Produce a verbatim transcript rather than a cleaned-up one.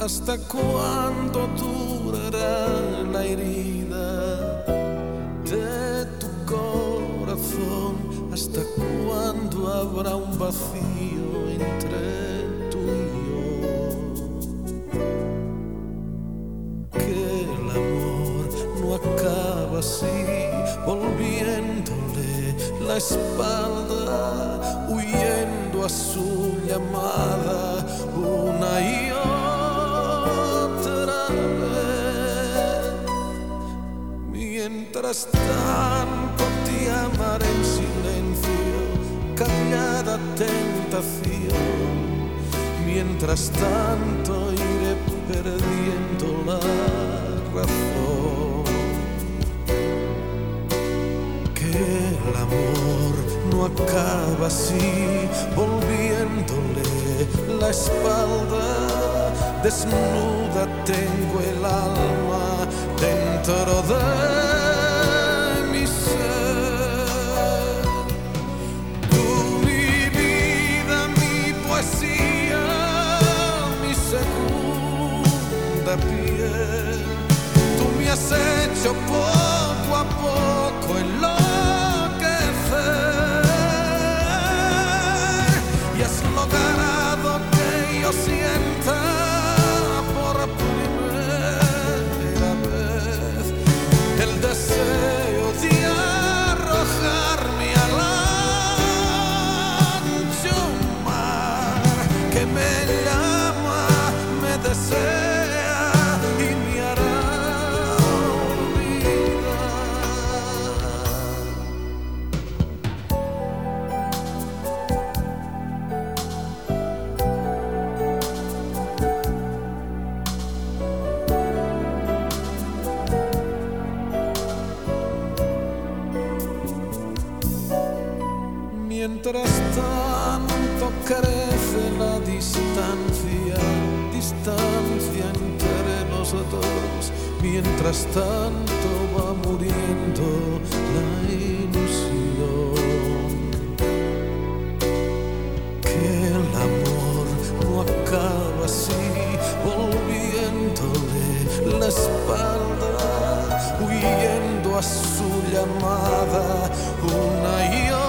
¿Hasta cuándo durará la herida de tu corazón? ¿Hasta cuándo habrá un vacío entre tú y yo? Que el amor no acaba así, volviéndole la espalda, huyendo a su llamada una y otra vez. Mientras tanto te amaré en silencio, callada tentación. Mientras tanto iré perdiendo la razón. Que el amor no acaba así, volviéndole la espalda. Desnuda tengo el alma dentro de mi ser. Tú, mi vida, mi poesía, mi segunda piel. Tú me has hecho poco a poco enloquecer y has logrado que yo sienta por primera vez el deseo de arrojarme al ancho mar que me llama, me desea y me hará Mientras tanto crece la distancia, distancia entre nosotros. Mientras tanto va muriendo la ilusión. Que el amor no acaba así, volviéndole la espalda, huyendo a su llamada una y otra.